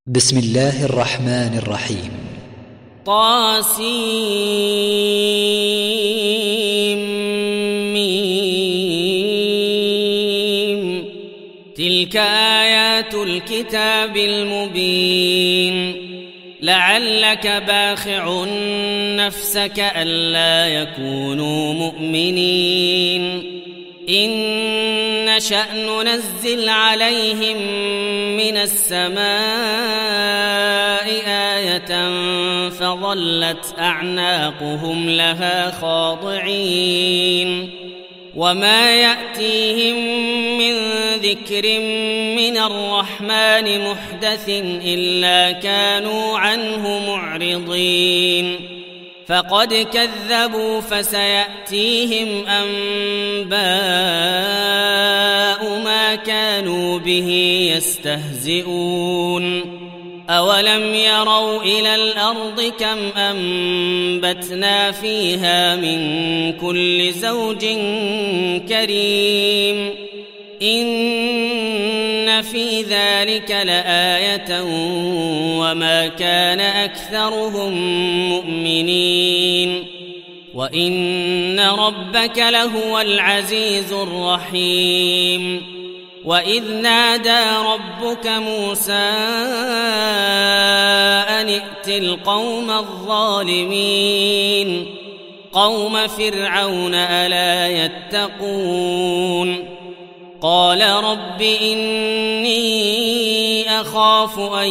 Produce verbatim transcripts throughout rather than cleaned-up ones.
بسم الله الرحمن الرحيم. طاسيم. تلك آيات الكتاب المبين. لعلك باخع نفسك ألا يكونوا مؤمنين إن نشأ ننزل عليهم من السماء آية فظلت أعناقهم لها خاضعين وما يأتيهم من ذكر من الرحمن محدث إلا كانوا عنه معرضين فقد كذبوا فسيأتيهم أنباء ما كانوا به يستهزئون أولم يروا إلى الأرض كم أنبتنا فيها من كل زوج كريم إن في ذلك لآية وما كان أكثرهم مؤمنين وإن ربك لهو العزيز الرحيم وإذ نادى ربك موسى أن ائت القوم الظالمين قوم فرعون ألا يتقون قال رب إني أخاف أن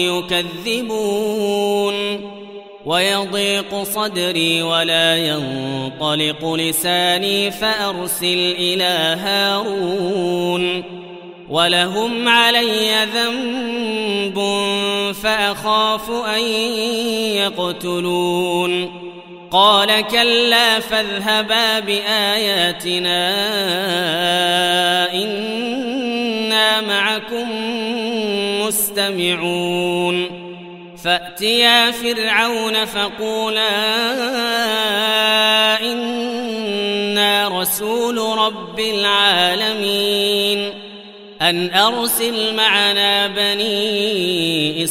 يكذبون ويضيق صدري ولا ينطلق لساني فأرسل إلى هارون ولهم علي ذنب فأخاف أن يقتلون قال كلا فاذهبا بآياتنا إنا معكم مستمعون فأتيا فرعون فقولا إنا رسول رب العالمين أن أرسل معنا بني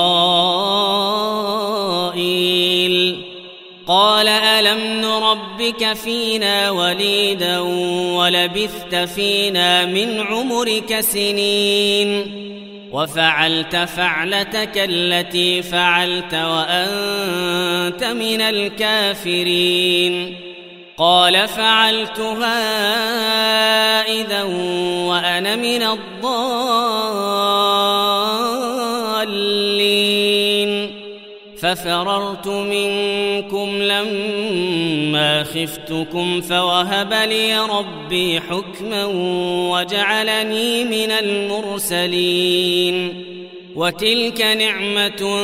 إسرائيل قال ألم نربك فينا وليدا ولبثت فينا من عمرك سنين وفعلت فعلتك التي فعلت وأنت من الكافرين قال فعلتها إذا وأنا من الضالين ففررت منكم لما خفتكم فوهب لي ربي حكما وجعلني من المرسلين وتلك نعمة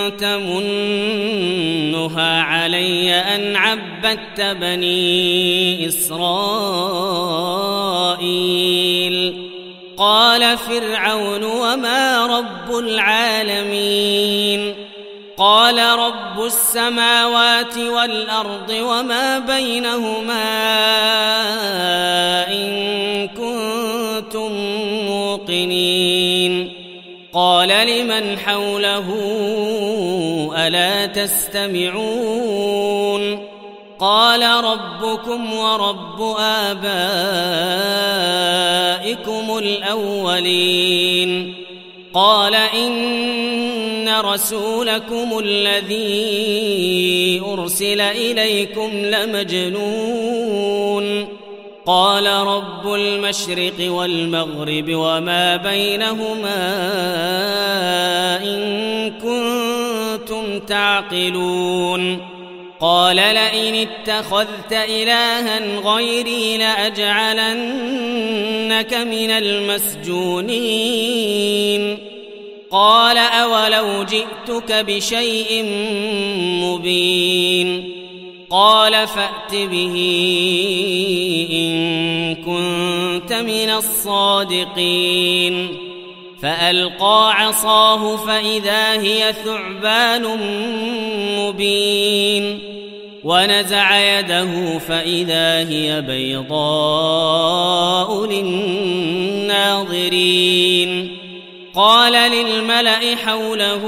تمنها علي أن عبدت بني إسرائيل قال فرعون وما رب العالمين قال رب السماوات والأرض وما بينهما إن كنتم موقنين قال لمن حوله ألا تستمعون قال ربكم ورب آبائكم الأولين قال إن رسولكم الذي أرسل إليكم لمجنون قال رب المشرق والمغرب وما بينهما إن كنتم تعقلون قال لئن اتخذت إلها غيري لأجعلنك من المسجونين قال أولو جئتك بشيء مبين قال فأت به إن كنت من الصادقين فألقى عصاه فإذا هي ثعبان مبين ونزع يده فإذا هي بيضاء للناظرين قال للملأ حوله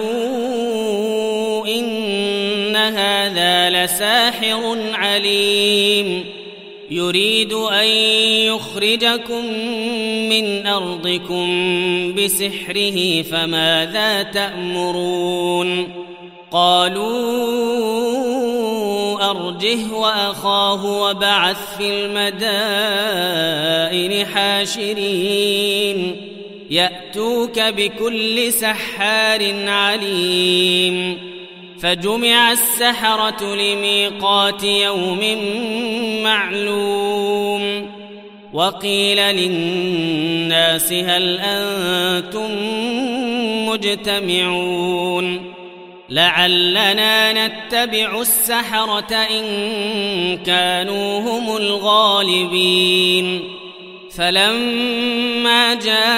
إن هذا لساحر عليم يريد أن يخرجكم من أرضكم بسحره فماذا تأمرون قالوا أرجه وأخاه وابعث في المدائن حاشرين يأتوك بكل سحار عليم فجمع السحرة لميقات يوم معلوم وقيل للناس هل أنتم مجتمعون لعلنا نتبع السحرة إن كانوا هم الغالبين فلما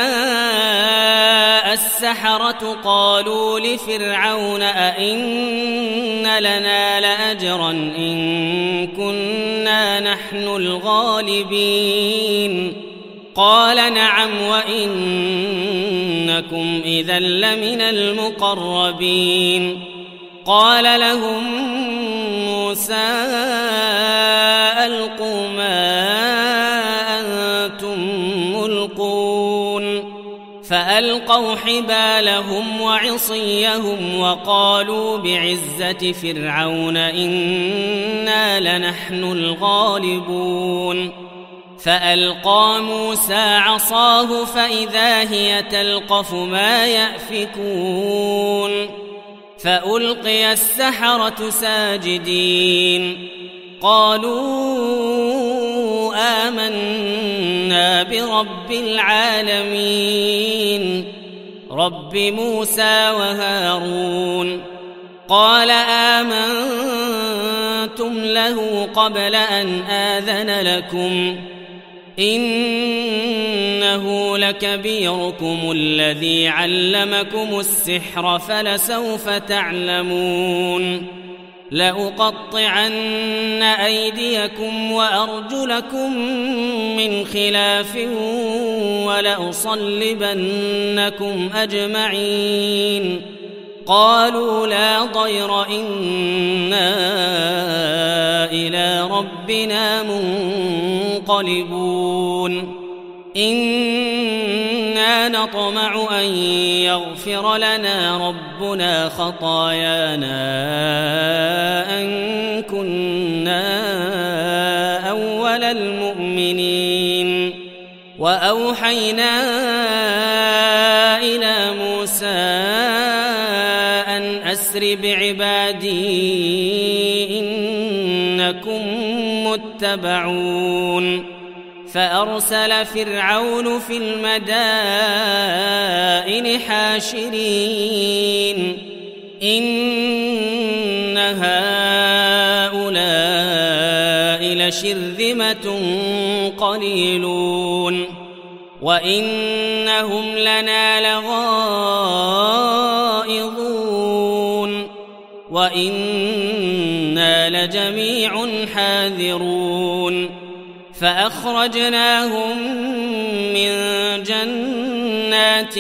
جاء السحرة قالوا لفرعون أئن لنا لأجرا إن كنا نحن الغالبين قال نعم وإنكم إذا لمن المقربين قال لهم موسى ألقوا ما أنتم ملقون فألقوا حبالهم وعصيهم وقالوا بعزة فرعون إنا لنحن الغالبون فألقى موسى عصاه فإذا هي تلقف ما يأفكون فألقي السحرة ساجدين قالوا آمنا برب العالمين رب موسى وهارون قال آمنتم له قبل أن آذن لكم إنه لكبيركم الذي علمكم السحر فلسوف تعلمون لأقطعن أيديكم وأرجلكم من خلاف ولأصلبنكم أجمعين قالوا لا ضير إنا إلى ربنا منقلبون إنا نطمع أن يغفر لنا ربنا خطايانا أن كنا أول المؤمنين وأوحينا إلى موسى أن أسر بعبادي إنكم متبعون فأرسل فرعون في المدائن حاشرين إن هؤلاء لشرذمة قليلون وإنهم لنا لغائظون وإنا لجميع حاذرون فأخرجناهم من جنات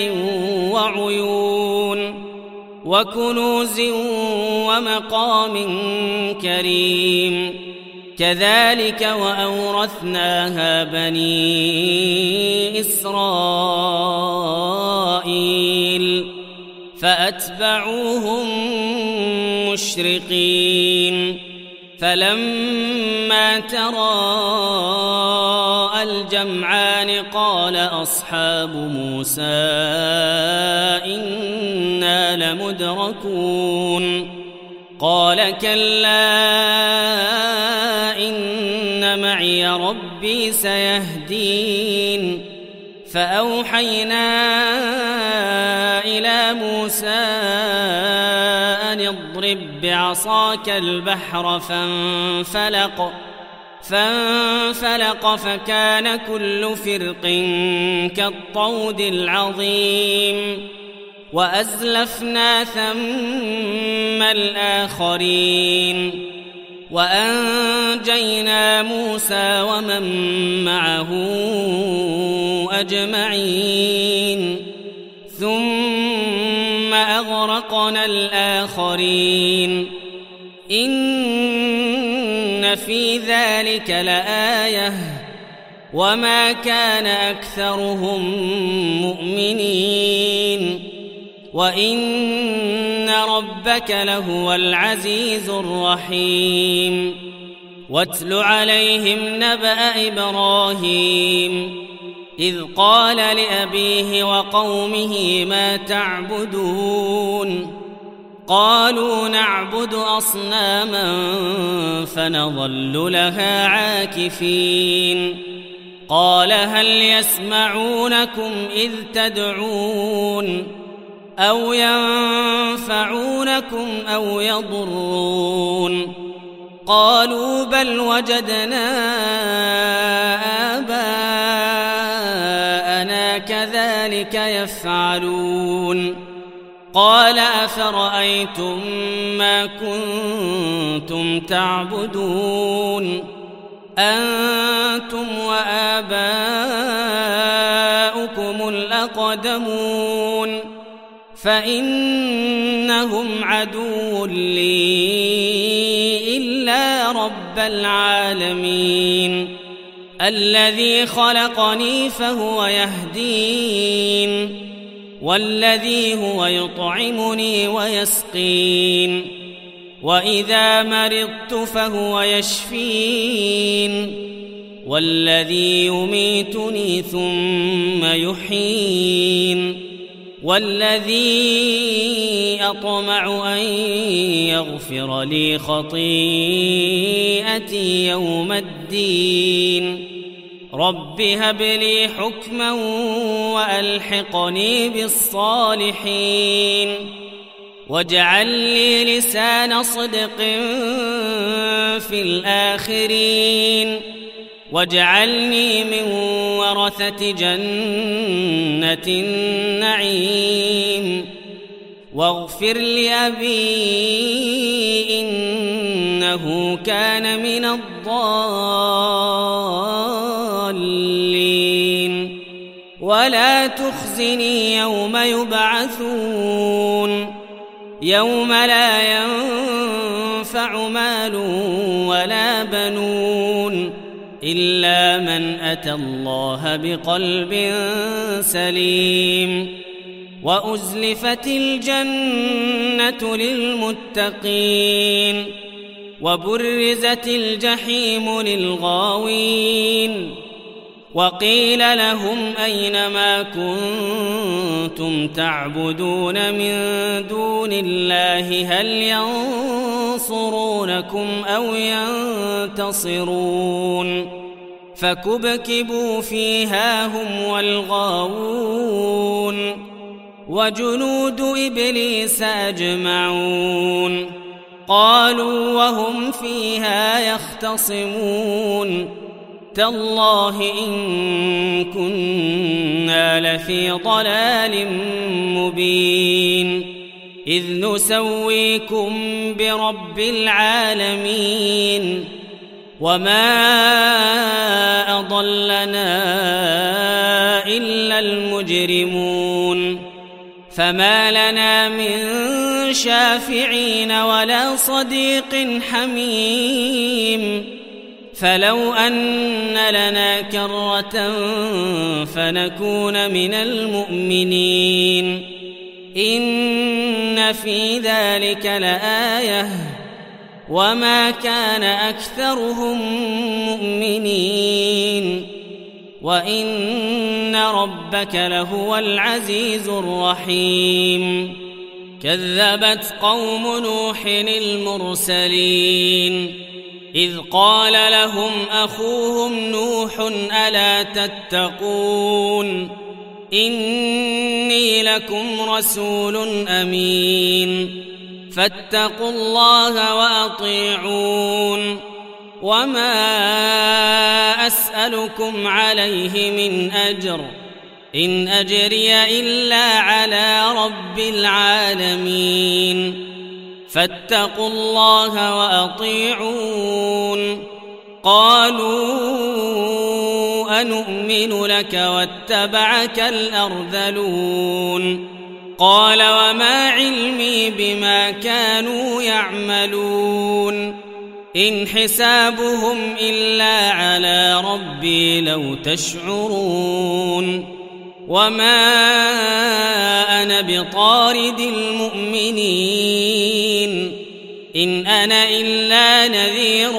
وعيون وكنوز ومقام كريم كذلك وأورثناها بني إسرائيل فأتبعوهم مشرقين فلما تراءى الجمعان قال أصحاب موسى إنا لمدركون قال كلا إن معي ربي سيهدين فأوحينا إلى موسى أن اضرب بعصاك البحر فانفلق فانفلق فكان كل فرق كالطود العظيم وأزلفنا ثم الآخرين وأنجينا موسى ومن معه أجمعين ثم أغرقنا الآخرين إن في ذلك لآية وما كان أكثرهم مؤمنين وإن ربك لهو العزيز الرحيم واتل عليهم نبأ إبراهيم إذ قال لأبيه وقومه ما تعبدون قالوا نعبد أصناما فنظل لها عاكفين قال هل يسمعونكم إذ تدعون أو ينفعونكم أو يضرون قالوا بل وجدنا آباءنا كذلك يفعلون قال أفرأيتم ما كنتم تعبدون أنتم وآباؤكم الأقدمون فإنهم عدو لي إلا رب العالمين الذي خلقني فهو يهدين والذي هو يطعمني ويسقين وإذا مرضت فهو يشفين والذي يميتني ثم يحيين والذي أطمع أن يغفر لي خطيئتي يوم الدين رب هب لي حكما وألحقني بالصالحين واجعل لي لسان صدق في الآخرين واجعلني من ورثة جنة النعيم واغفر لأبي إنه كان من الضالين ولا تخزني يوم يبعثون يوم لا ينفع مال ولا بنون إلا من أتى الله بقلب سليم وأزلفت الجنة للمتقين وبرزت الجحيم للغاوين وقيل لهم أين ما كنتم تعبدون من دون الله هل ينصرونكم أو ينتصرون فكبكبوا فيها هم والغاوون وجنود إبليس أجمعون قالوا وهم فيها يختصمون تالله إن كنا لفي ضلال مبين إذ نسويكم برب العالمين وما أضلنا إلا المجرمون فما لنا من شافعين ولا صديق حميم فلو أن لنا كرة فنكون من المؤمنين إن في ذلك لآية وما كان أكثرهم مؤمنين وإن ربك لهو العزيز الرحيم كذبت قوم نوح المرسلين إذ قال لهم أخوهم نوح ألا تتقون إني لكم رسول أمين فاتقوا الله وأطيعون وما أسألكم عليه من أجر إن أجري إلا على رب العالمين فاتقوا الله وأطيعون قالوا أنؤمن لك واتبعك الأرذلون قال وما علمي بما كانوا يعملون إن حسابهم إلا على ربي لو تشعرون وما أنا بطارد المؤمنين إن أنا إلا نذير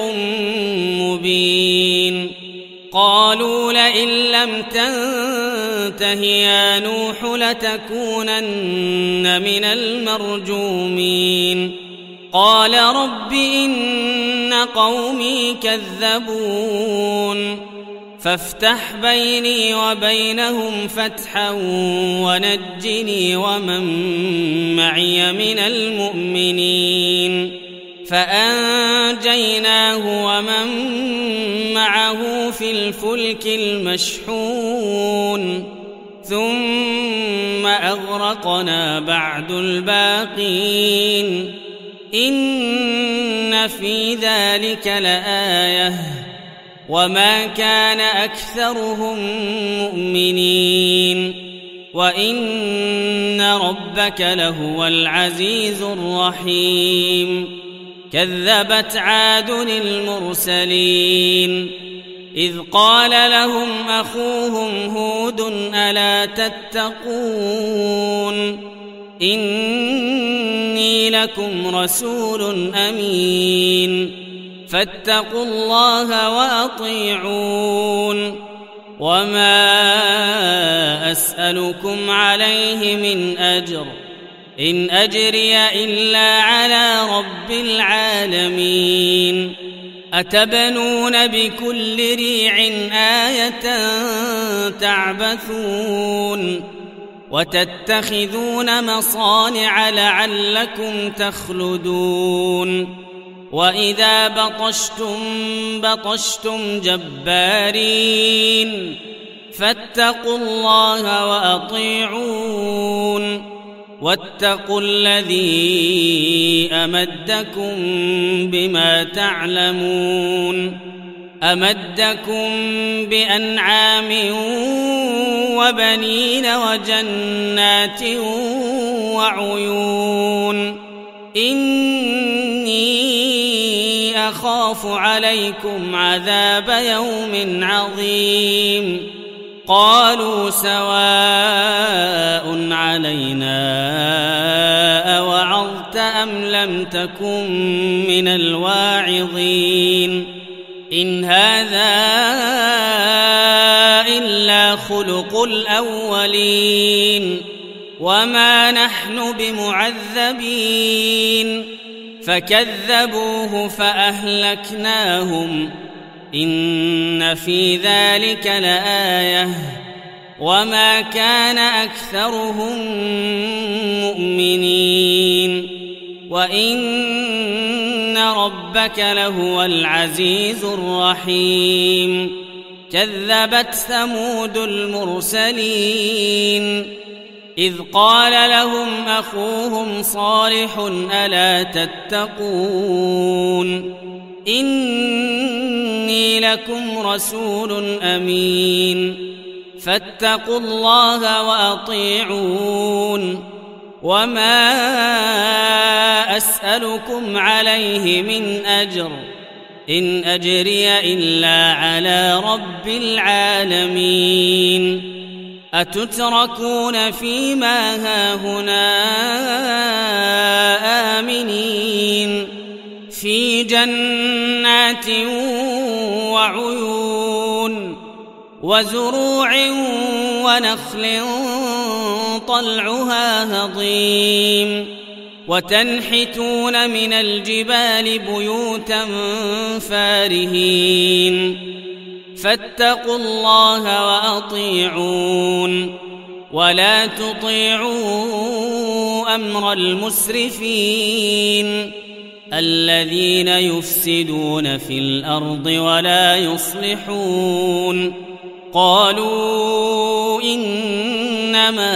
مبين قالوا لئن لم تنته يا نوح لتكونن من المرجومين قال رب إن قومي كذبون فافتح بيني وبينهم فتحا ونجني ومن معي من المؤمنين فأنجيناه ومن معه في الفلك المشحون ثم أغرقنا بعد الباقين إن في ذلك لآية وما كان أكثرهم مؤمنين وإن ربك لهو العزيز الرحيم كذبت عاد المرسلين إذ قال لهم أخوهم هود ألا تتقون إني لكم رسول أمين فاتقوا الله وأطيعون وما أسألكم عليه من أجر إن أجري إلا على رب العالمين أتبنون بكل ريع آية تعبثون وتتخذون مصانع لعلكم تخلدون وإذا بطشتم بطشتم جبارين فاتقوا الله وأطيعون واتقوا الذي أمدكم بما تعلمون أمدكم بأنعام وبنين وجنات وعيون إني أخاف عليكم عذاب يوم عظيم قالوا سواء علينا أوعظت أم لم تكن من الواعظين إن هذا إلا خلق الأولين وما نحن بمعذبين فكذبوه فأهلكناهم إن في ذلك لآية وما كان أكثرهم مؤمنين وإن ربك لهو العزيز الرحيم كذبت ثمود المرسلين إذ قال لهم أخوهم صالح ألا تتقون إني لكم رسول أمين فاتقوا الله وأطيعون وما أسألكم عليه من أجر إن أجري إلا على رب العالمين أتتركون فيما هاهنا آمنين في جنات وعيون وزروع ونخل طلعها هضيم وتنحتون من الجبال بيوتا فارهين فاتقوا الله وأطيعون ولا تطيعوا أمر المسرفين الذين يفسدون في الأرض ولا يصلحون قالوا إنما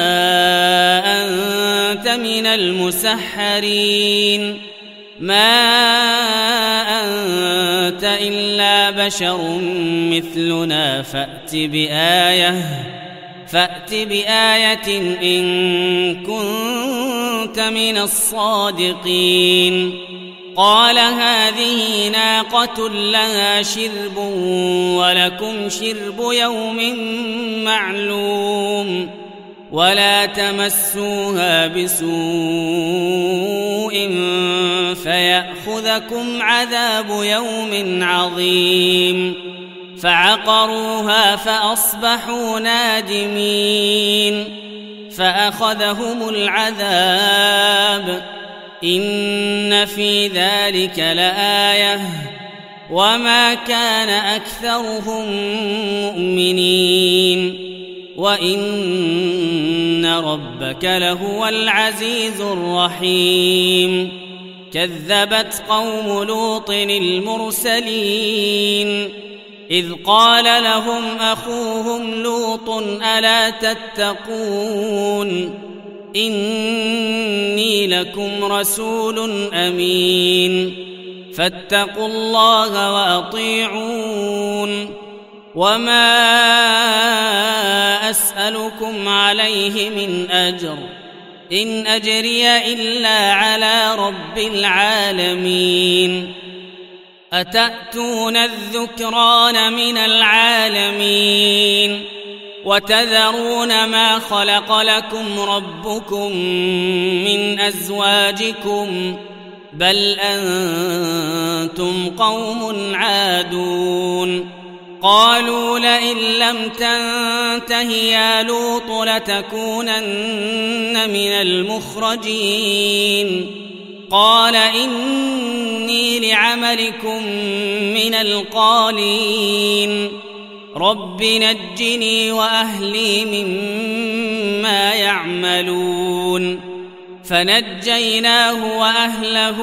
أنت من المسحرين ما أنت إلا بشر مثلنا فأت بآية فأت بآية إن كنت من الصادقين قال هذه ناقة لها شرب ولكم شرب يوم معلوم ولا تمسوها بسوء فيأخذكم عذاب يوم عظيم فعقروها فأصبحوا نادمين فأخذهم العذاب إن في ذلك لآية وما كان أكثرهم مؤمنين وإن ربك لهو العزيز الرحيم كذبت قوم لوط المرسلين إذ قال لهم أخوهم لوط ألا تتقون إني لكم رسول أمين فاتقوا الله وأطيعون وما أسألكم عليه من أجر إن أجري إلا على رب العالمين أتأتون الذكران من العالمين وتذرون ما خلق لكم ربكم من أزواجكم بل أنتم قوم عادون قالوا لئن لم تنته يا لوط لتكونن من المخرجين قال إني لعملكم من القالين رب نجني وأهلي مما يعملون فنجيناه وأهله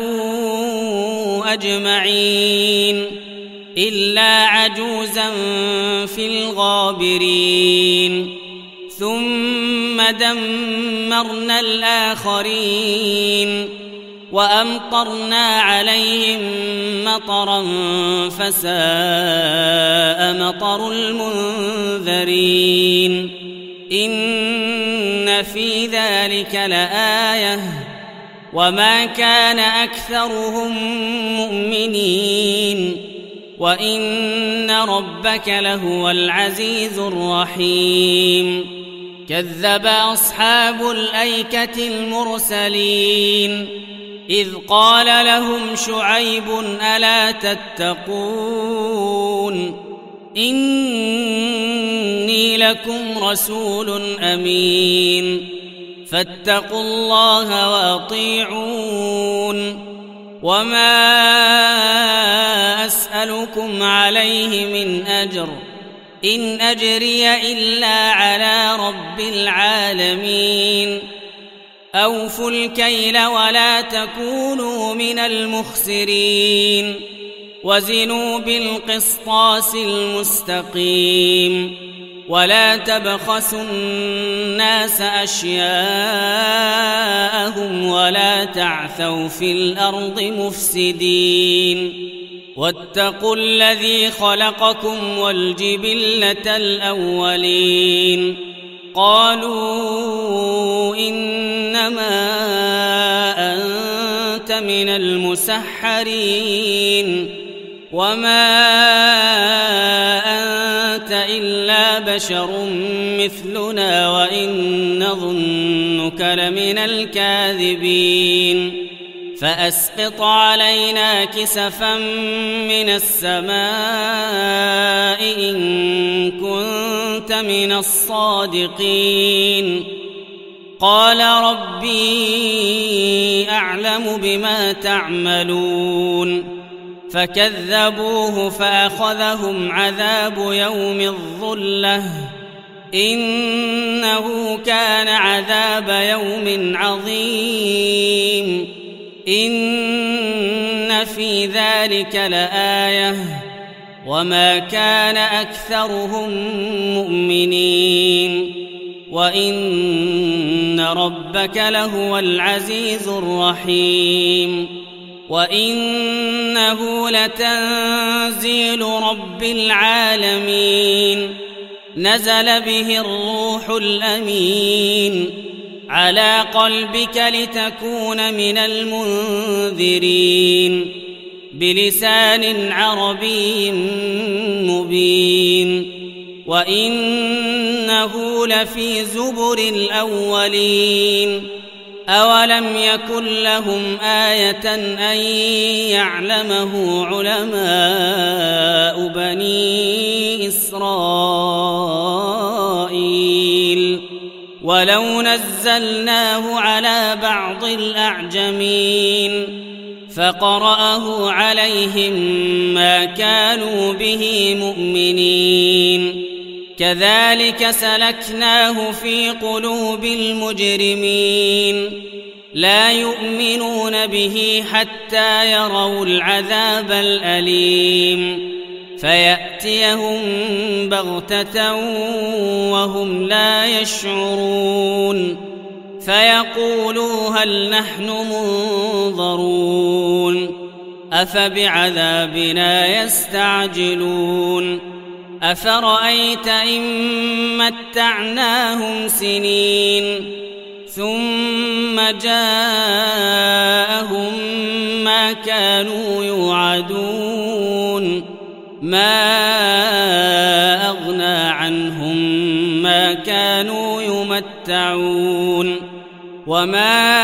أجمعين إلا عجوزا في الغابرين ثم دمرنا الآخرين وأمطرنا عليهم مطرا فساء مطر المنذرين إن في ذلك لآية وما كان أكثرهم مؤمنين وإن ربك لهو العزيز الرحيم كذب أصحاب الأيكة المرسلين إذ قال لهم شعيب ألا تتقون إني لكم رسول أمين فاتقوا الله وأطيعون وما أسألكم عليه من أجر إن أجري إلا على رب العالمين أوفوا الكيل ولا تكونوا من المخسرين وزنوا بالقسطاس المستقيم ولا تبخسوا الناس أشياءهم ولا تعثوا في الأرض مفسدين واتقوا الذي خلقكم والجبلة الأولين قالوا إنما أنت من المسحرين وما أنت إلا بشر مثلنا وإن نظنك لمن الكاذبين فأسقط علينا كسفا من السماء إن كنت من الصادقين قال ربي أعلم بما تعملون فكذبوه فأخذهم عذاب يوم الظلة إنه كان عذاب يوم عظيم إن في ذلك لآية وما كان أكثرهم مؤمنين وإن ربك لهو العزيز الرحيم وإنه لتنزيل رب العالمين نزل به الروح الأمين على قلبك لتكون من المنذرين بلسان عربي مبين وإنه لفي زبر الأولين أولم يكن لهم آية أن يعلمه علماء بني إسرائيل ولو نزلناه على بعض الأعجمين فقرأه عليهم ما كانوا به مؤمنين كذلك سلكناه في قلوب المجرمين لا يؤمنون به حتى يروا العذاب الأليم فيأتيهم بغتة وهم لا يشعرون فيقولوا هل نحن منظرون أفبعذابنا يستعجلون أفرأيت إن متعناهم سنين ثم جاءهم ما كانوا يوعدون ما أغنى عنهم ما كانوا يمتعون وما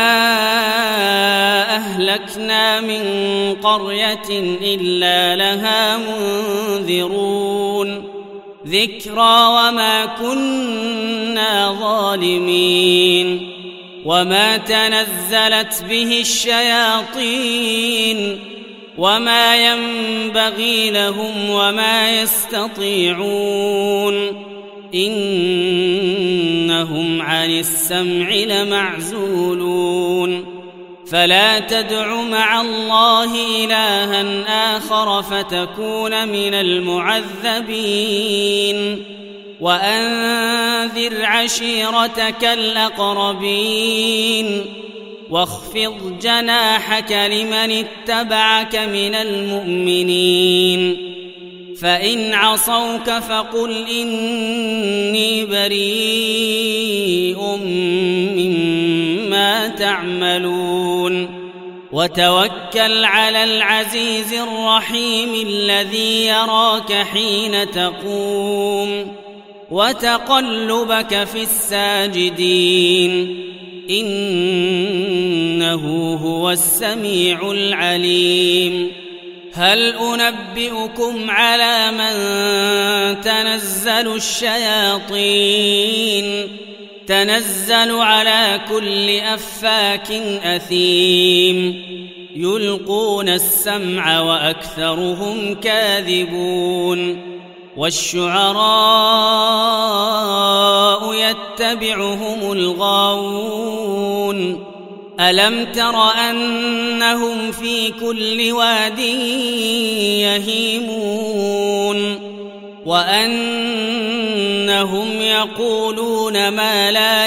أهلكنا من قرية إلا لها منذرون ذكرى وما كنا ظالمين وما تنزلت به الشياطين وما ينبغي لهم وما يستطيعون إنهم عن السمع لمعزولون فلا تدع مع الله إلها آخر فتكون من المعذبين وأنذر عشيرتك الأقربين واخفض جناحك لمن اتبعك من المؤمنين فإن عصوك فقل إني بريء مما تعملون وتوكل على العزيز الرحيم الذي يراك حين تقوم وتقلبك في الساجدين إنه هو السميع العليم هل أنبئكم على من تنزل الشياطين تنزل على كل أفاك أثيم يلقون السمع وأكثرهم كاذبون والشعراء يتبعهم الغاوون ألم تر أنهم في كل واد يهيمون وأنهم يقولون ما لا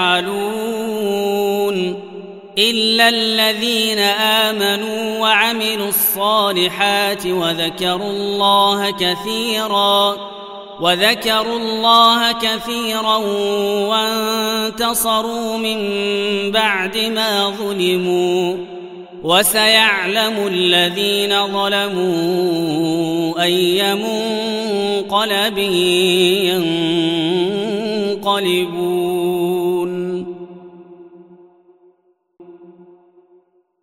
يفعلون إلا الذين آمنوا وعملوا الصالحات وذكروا الله كثيرا وذكروا الله كثيرا وانتصروا من بعد ما ظلموا وسيعلم الذين ظلموا أي منقلب ينقلبون